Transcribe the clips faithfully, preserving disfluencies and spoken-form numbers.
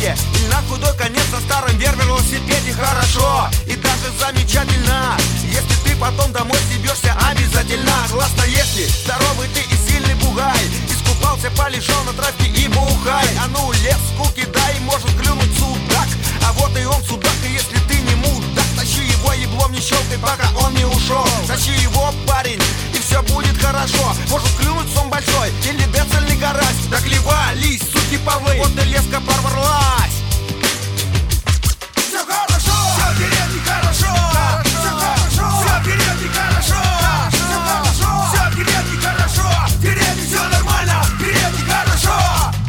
соседе или на худой конец на старом вервелосипеде. Хорошо и даже замечательно, если ты потом домой съебешься обязательно. Классно, если здоровый ты и сильный бугай, искупался, полежал на травке и бухай. А ну лес скуки дай, может клюнуть судак, а вот и он судак. И если ты не мудак, тащи его еблом, не щелкай, пока он не ушел. Тащи его, парень, и все будет хорошо. Может клюнуть сом большой или децельный карась. Так ливались, суки павлы, вот и леска порвалась. Все хорошо, все в деревне хорошо, все хорошо, все в деревне хорошо, все хорошо, все в деревне хорошо, в деревне все нормально, в деревне хорошо.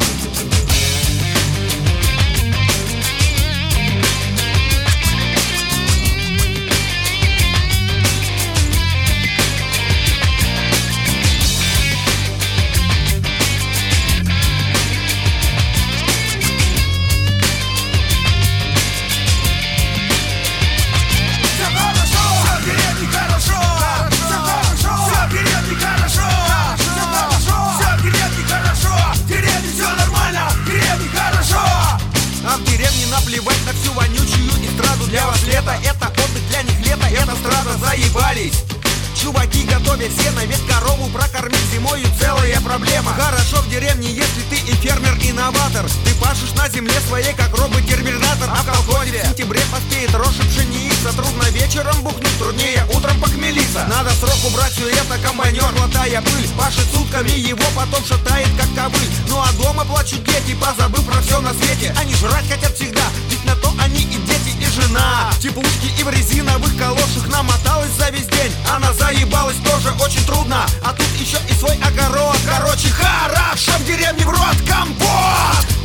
Наплевать на всю вонючую эстраду. Для вас лето, это отдых, для них лето, это страда. Заебались чуваки, готовят сено, ведь корову прокормить зимою целая проблема. Хорошо в деревне, если ты и фермер-инноватор. Ты пашешь на земле своей, как робот-терминатор. А в колхозе в сентябре поспеет рожь и пшеница. Трудно вечером бухнуть, труднее утром похмелиться. Надо срок убрать все это, комбайнер, глотая пыль. Пашет сутками, его потом шатает, как ковыль. Ну а дома плачут дети, позабыв про все на свете. Они жрать хотят всегда, ведь на то они и дети, и жена. В теплушке и в резиновых калошах намоталась за весь день. Она заебалась тоже очень трудно, а тут еще и свой огород. Короче, хорошо в деревне в рот компот.